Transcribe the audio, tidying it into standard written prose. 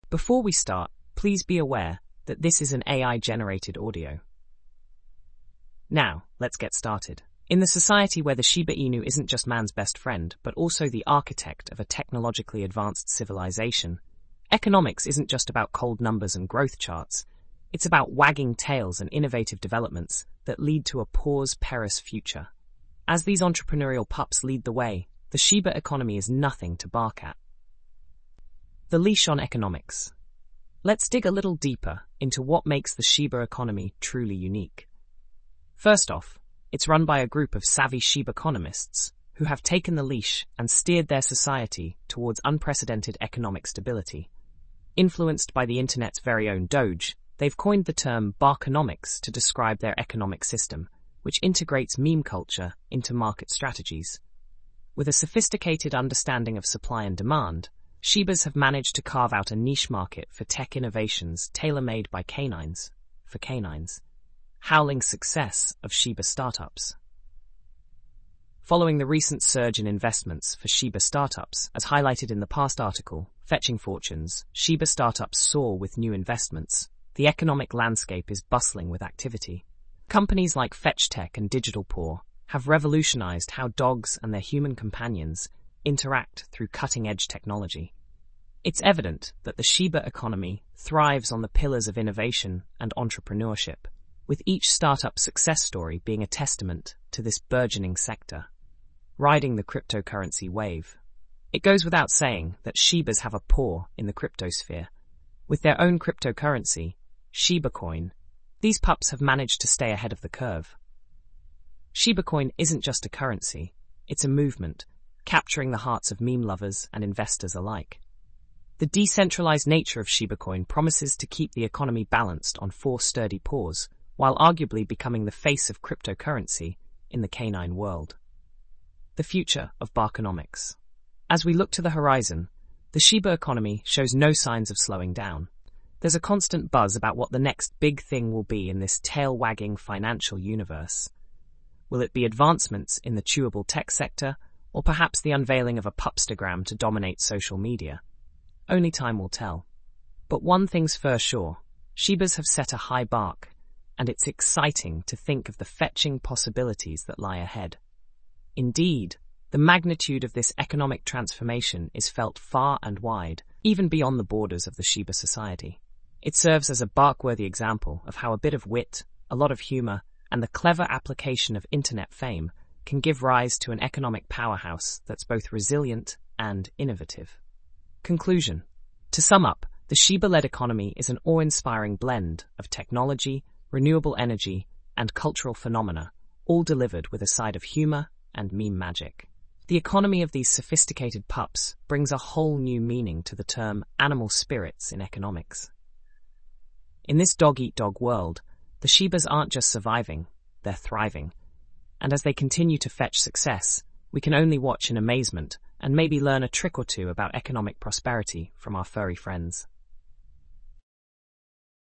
Before we start, please be aware that this is an AI-generated audio. Now, let's get started. In the society where the Shiba Inu isn't just man's best friend, but also the architect of a technologically advanced civilization, economics isn't just about cold numbers and growth charts. It's about wagging tails and innovative developments that lead to a pause-perus future. As these entrepreneurial pups lead the way, the Shiba economy is nothing to bark at. The leash on economics. Let's dig a little deeper into what makes the Shiba economy truly unique. First off, it's run by a group of savvy Shiba economists who have taken the leash and steered their society towards unprecedented economic stability. Influenced by the internet's very own Doge, they've coined the term Barconomics to describe their economic system, which integrates meme culture into market strategies. With a sophisticated understanding of supply and demand, Shibas have managed to carve out a niche market for tech innovations tailor-made by canines, for canines. Howling success of Shiba startups. Following the recent surge in investments for Shiba startups, as highlighted in the past article, Fetching Fortunes, Shiba startups soar with new investments. The economic landscape is bustling with activity. Companies like FetchTech and DigitalPaw have revolutionized how dogs and their human companions interact through cutting-edge technology. It's evident that the Shiba economy thrives on the pillars of innovation and entrepreneurship, with each startup success story being a testament to this burgeoning sector. Riding the cryptocurrency wave. It goes without saying that Shibas have a paw in the cryptosphere. With their own cryptocurrency, Shiba Coin, these pups have managed to stay ahead of the curve. Shiba Coin isn't just a currency, it's a movement, capturing the hearts of meme lovers and investors alike. The decentralized nature of Shiba Coin promises to keep the economy balanced on four sturdy paws, while arguably becoming the face of cryptocurrency in the canine world. The future of Barconomics. As we look to the horizon, the Shiba economy shows no signs of slowing down. There's a constant buzz about what the next big thing will be in this tail-wagging financial universe. Will it be advancements in the chewable tech sector, or perhaps the unveiling of a pupstagram to dominate social media? Only time will tell. But one thing's for sure, Shibas have set a high mark, and it's exciting to think of the fetching possibilities that lie ahead. Indeed, the magnitude of this economic transformation is felt far and wide, even beyond the borders of the Shiba society. It serves as a bark-worthy example of how a bit of wit, a lot of humor, and the clever application of internet fame can give rise to an economic powerhouse that's both resilient and innovative. Conclusion. To sum up, the Shiba-led economy is an awe-inspiring blend of technology, renewable energy, and cultural phenomena, all delivered with a side of humor and meme magic. The economy of these sophisticated pups brings a whole new meaning to the term animal spirits in economics. In this dog-eat-dog world, the Shibas aren't just surviving, they're thriving. And as they continue to fetch success, we can only watch in amazement and maybe learn a trick or two about economic prosperity from our furry friends.